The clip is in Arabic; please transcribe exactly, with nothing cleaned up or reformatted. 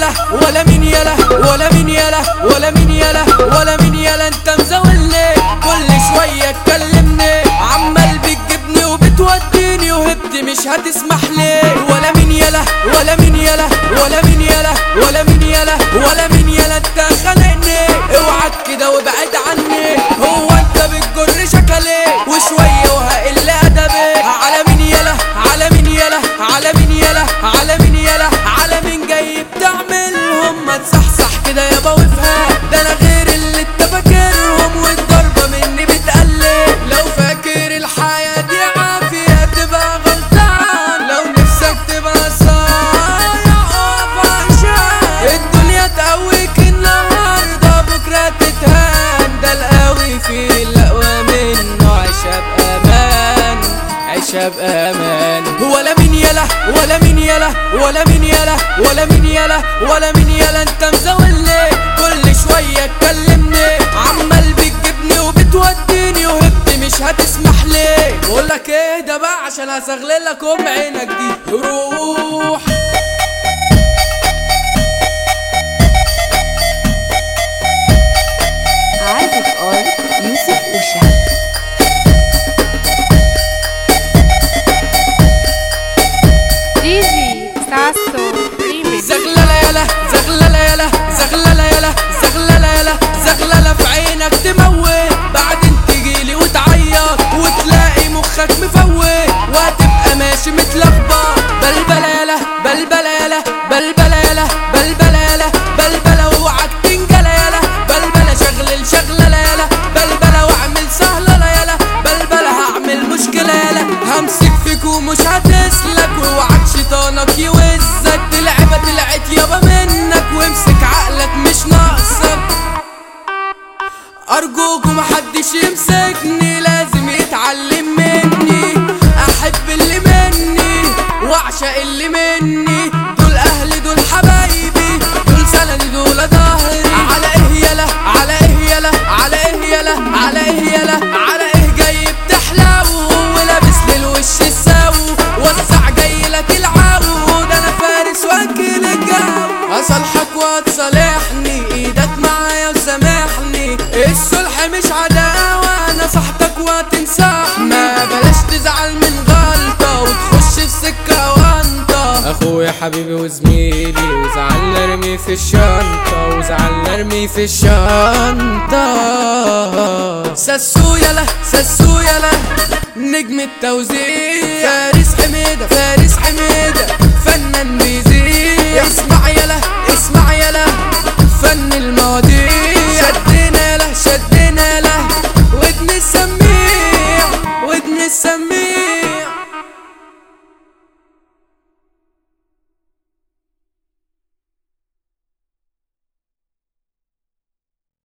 يلا ولا مين يلا ولا مين يلا ولا مين يلا ولا مين يلا انت مزولني كل شوية تكلمني عمال بتجيبني وبتوديني وهبت مش هتسمح لي ولا مين يلا ولا مين يلا ولا مين يلا ولا مين يلا ولا مين يلا انت خانقني اوعك كده وابعد عني هو انت بتجر شكلي وشوية وهقل ادبي على مين يلا على مين يلا على مين يلا على مين يلا على مين جاي بتعملهم ما تصحصح كده يابا وافهم ده انا غير اللي انت فاكرهم والضربة مني بتقلب لو فاكر الحياة دي عافية تبقى غلطان لو نفسك تبقى صايع اقف عشان الدنيا تقويك النهاردة بكرة تتهان ده القوي في الأقوى منه عيشها بأمان عيشها بأمان ولا مين يلا ولا مين يلا ولا مين يلا ولا مين يلا ولا مين يلا انت مزولني كل شوية تكلمني عمال بتجيبني وبتوديني وهبت مش هتسمح لي بقولك ايه ده بقى عشان هسغلل لك ام عينك دي روح عازف ار يوسف أوشا دي جي ساسو ريميكس زغللة يلا زغللة يلا زغللة يلا زغللة يلا زغللة في عينك تموت بعدين تجيلي وتعيط وتلاقي مخك مفوت وهتبقى ماشي متلخبط بلبلة يلا بلبلة يلا بلبلة يلا بلبلة يلا بلبلة واوعك تنجلة يلا بلبلة شغلل شغللة يلا بلبلة واعمل سهلة يلا بلبلة هعمل مشكلة يلا همسك فيك ومش هتسلك واوعك شيطانك يوزك تلعبة طلعت يابا منك وامسك عقلك مش ناقصك ارجوك ومحدش يمسكني لازم يتعلم مني احب اللي مني واعشق اللي مني دول اهلي دول حبايبي دول سندي دول ظهري على ايه يلا على ايه يلا على ايه يلا على ايه يلا على ايه جاي بتحلو ولابس للوش السو وسع جاي لك العو ده انا فارس واكل الجو اصالحك وتصالحني ايدك معايا وسامحني الصلح مش عداوة نصحتك وتنصح ما بلاش تزعل من غلطة وتخش في سكة وانطة اخويا حبيبي وزميلي وزعل نرمي في الشنطة وزعل نرمي في الشنطة ساسو يلا ساسو يلا نجم التوزيع فارس حميدة